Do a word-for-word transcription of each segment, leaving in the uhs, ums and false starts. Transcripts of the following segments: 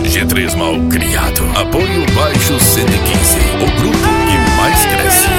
G três mal criado. Apoio Baixo cento e quinze, o grupo que mais cresce.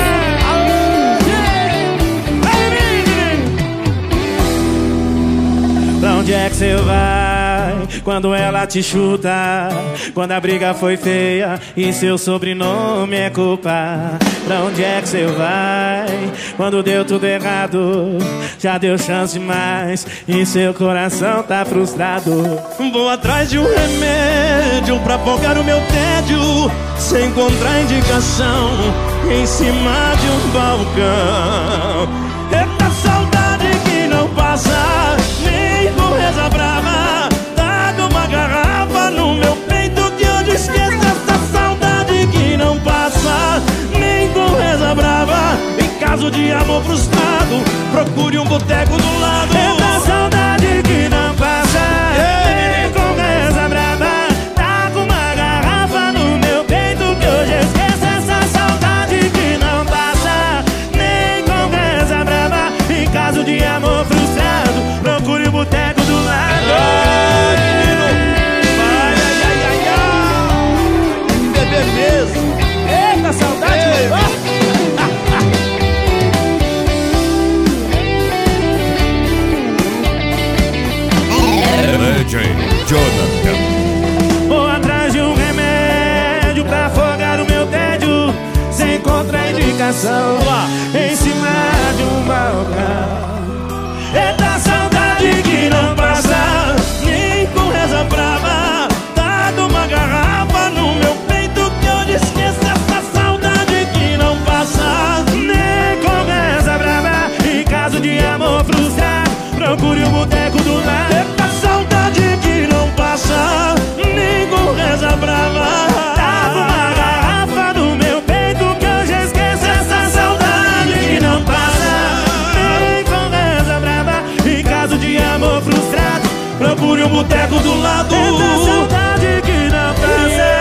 Pra onde é que você vai quando ela te chuta? Quando a briga foi feia e seu sobrenome é culpa. Pra onde é que você vai quando deu tudo errado? Já deu chance demais e seu coração tá frustrado. Vou atrás de um remédio pra afogar o meu tédio, sem contraindicação, em cima de um balcão. Eita saudade que não passa, nem com reza brava. Taca uma garrafa no meu peito que eu esqueço essa saudade que não passa, nem com reza brava. Em caso de amor frustrado, procure um boteco do lado. Eita saudade que não passa, nem com reza brava. Taca uma garrafa no meu peito que hoje eu esqueço essa saudade que não passa, nem com reza brava. Em caso de amor frustrado, procure o boteco do lado. Ai, menino, vai, ai, ai, ai, ai, bebê mesmo. Eita saudade. Legend Jonathan. Vou atrás de um remédio pra afogar o meu tédio, sem contraindicação, em cima de um balcão. Eita saudade que não passa, nem com reza brava. Taca uma garrafa no meu peito que eu esqueço essa saudade que não passa, nem com reza brava. Em caso de amor frustrado, procure o boteco do lado. Eita saudade que não passa, nem com reza brava. Taca uma garrafa no meu peito que eu já esqueço essa saudade que não passa, nem com reza brava. Em caso de amor frustrado, Procure um boteco do lado. essa saudade que não passa.